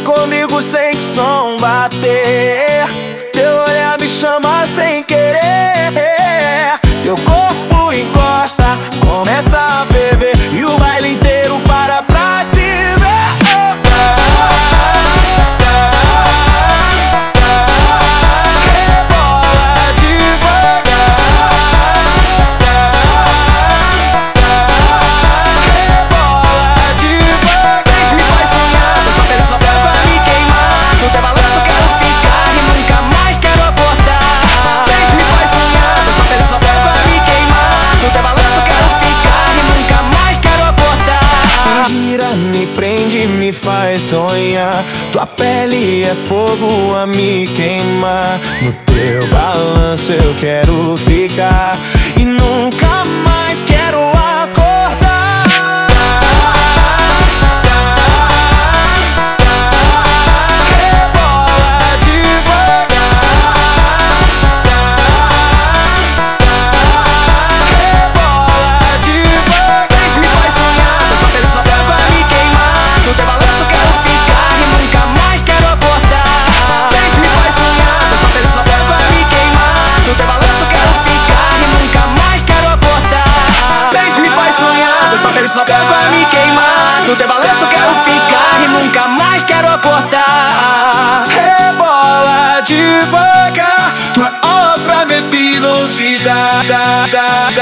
comigo sem que som bater. Teu olhar me chama sem querer. Teu corpo encosta, começa a ferver e o baile inteiro para pra te ver. Me prende, me faz sonhar. Tua pele é fogo a me queimar. No teu balanço eu quero ficar e nunca mais quero acordar. Rebola devagar. Rebola devagar. Me faz sonhar. Tua pele só branco a me queimar. No teu balanço quero ficar e nunca mais quero acordar. Vem, me faz sonhar. Tua pele só branco a me queimar. No teu balanço quero ficar e nunca mais quero acordar. Vem, me faz sonhar. Tua pele só branco a me queimar. No teu balanço quero ficar e nunca mais quero acordar. Rebola devagar. Tua obra me velocidade.